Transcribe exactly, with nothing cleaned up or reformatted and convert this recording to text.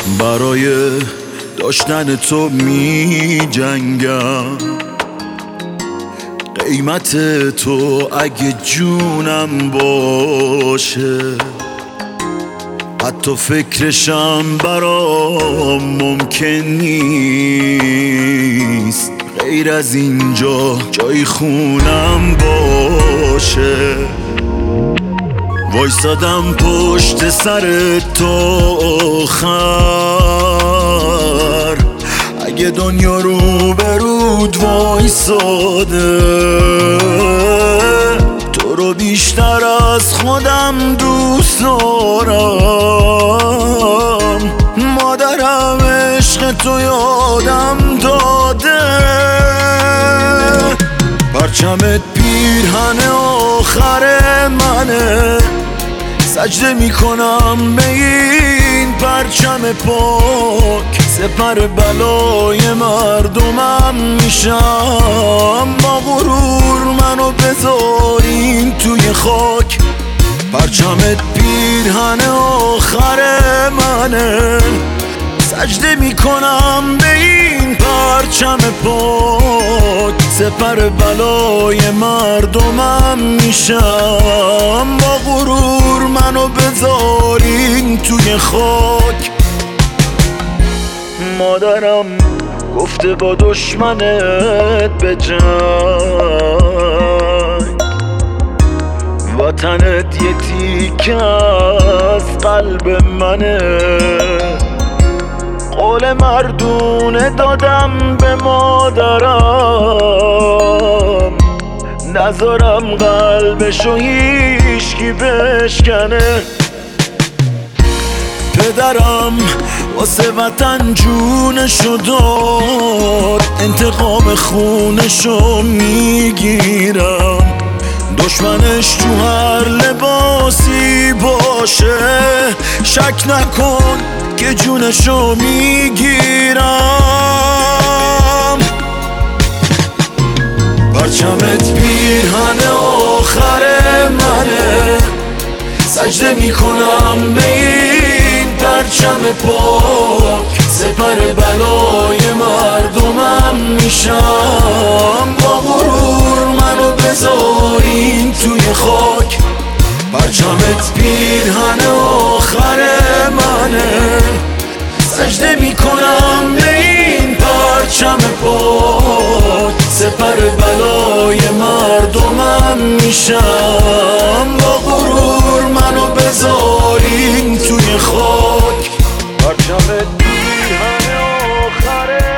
برای داشتن تو می جنگم، قیمت تو اگه جونم باشه حتی فکرشم برام ممکن نیست غیر از اینجا جای خونم باشه. وایسادم پشت سر تو آخر، اگه دنیا رو برود وایساده تو رو بیشتر از خودم دوست دارم. مادرم عشق تو یادم داده، پرچمت پیرهن آخر منه، سجده میکنم به این پرچم پاک، سپر بلای مردمم میشم. با غرور منو بذارین توی خاک، پرچمت پیرهن آخر منه، سجده میکنم به این پرچم پاک، سپر بلای مردمم میشم. با غرور منو بذارین توی خاک. مادرم گفته با دشمنت به جنگ، وطنت یه تیکه از قلب منه. قول مردونه دادم به مادرم، نذارم قلبشو هیچکی بشکنه. پدرم واسه وطن جونشو داد، انتقام خونشو میگیرم. دشمنش تو هر لباسی باشه، شک نکن که جونشو میگیرم. پرچمت پیرهن آخر منه، سجده میکنم به این پرچم پاک، سپر بلای مردمم میشم. با غرور منو بذارین توی خاک، پرچمت پیرهن آخر منه، سجده میکنم به این پرچم پاک، سپر بلای مردمم میشم. با غرور منو بذارین توی خاک، پرچمت پیرهن آخر